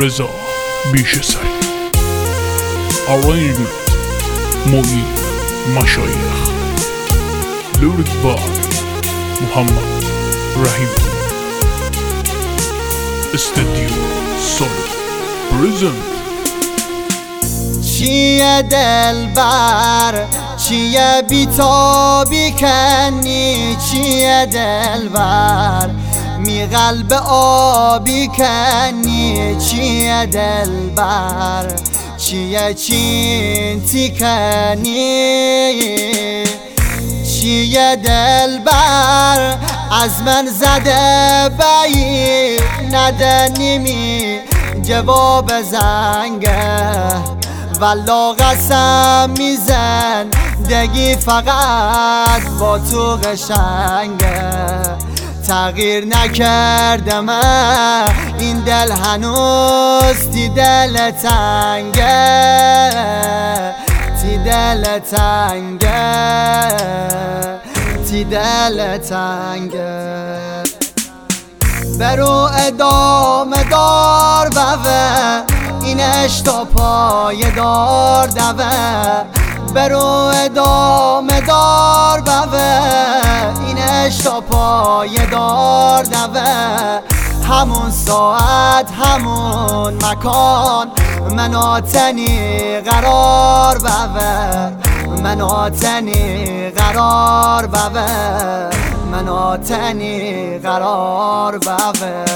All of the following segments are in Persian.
رضا بیشسری. Arrangement معین مشایخ. Lyric by محمد رحیم. استودیو سولید پرزنت. چیه دلبر چیه بیتابی کنی، چیه دلبر می قلب آبی کنی، چیه دلبر چیه چینتی کنی، چیه دلبر از من زده بایی ندنیمی جواب زنگه، والا قسم میزن دگی فقط با تو قشنگه. تغییر نکردم این دل هنوز تی دل تنگه، تی دل تنگه، تی دل تنگه. برو ادامه دار بوه اینش تا پای دار دوه، برو ادامه دار بوه اینش تا پای دار دوه. همون ساعت همون مکان مناتنی قرار بوه، مناتنی قرار بوه، مناتنی قرار بوه.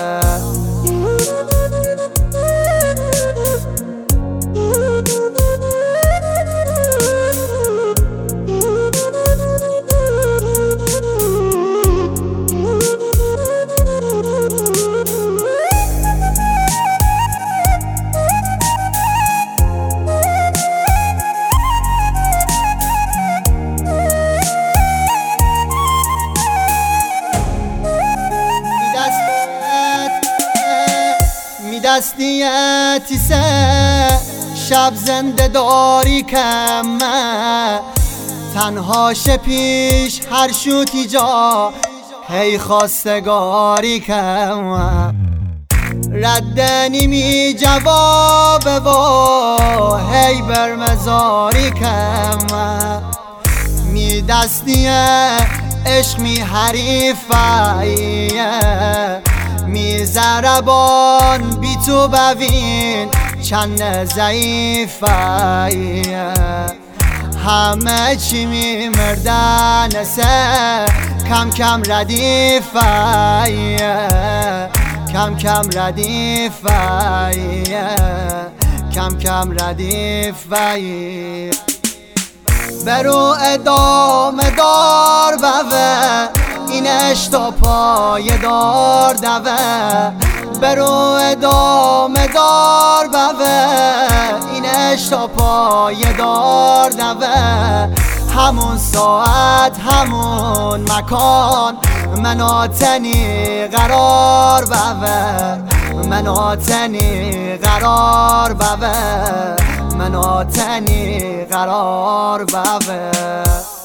دستیتی سه شب زنده داری کمه، تنهاش پیش هر شوتی جا هی خواستگاری کمه. ردنی می جواب و هی برمزاری کمه. می دستیه عشق می حریفاییه، می زربان بی تو ببین چند ضعیفاییه. همه چی می مردن سه کم کم ردیفاییه، کم کم ردیفاییه، کم کم ردیفاییه. برو ادامه دار بوه اینش تا پای دار دوه، برو ادامه دار بوه اینش تا پای دار دوه. همون ساعت همون مکان مناتنی قرار بوه، مناتنی قرار بوه، مناتنی قرار بوه.